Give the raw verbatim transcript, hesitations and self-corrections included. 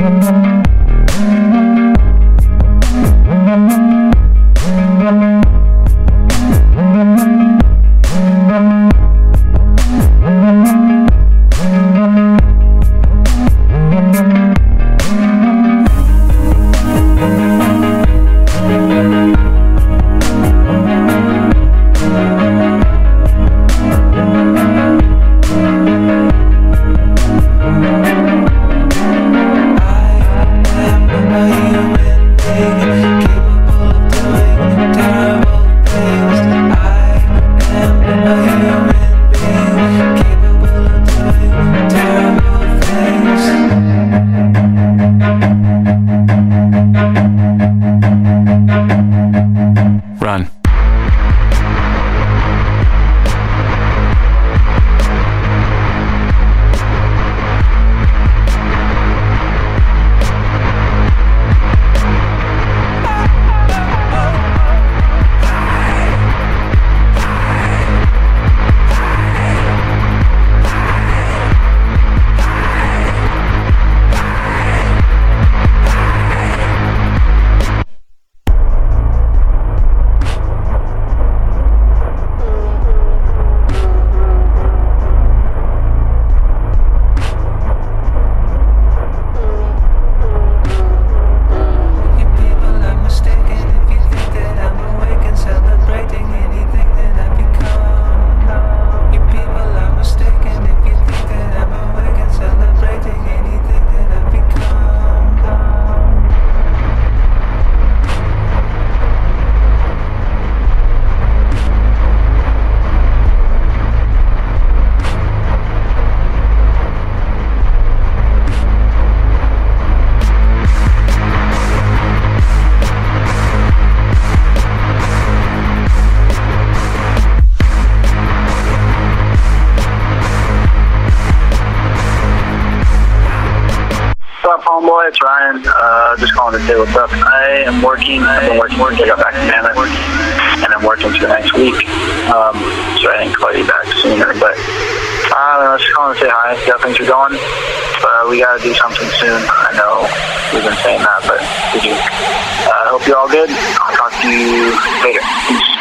Homeboy, it's Ryan. Uh, just calling to say what's up. I am working. I've been working. I got back to Manly, and I'm working for the next week. Um, so I didn't call you back sooner, but I don't know. Just calling to say hi. See how things are going. But we got to do something soon. I know we've been saying that, but we do. I uh, hope you're all good. I'll talk to you later. Peace.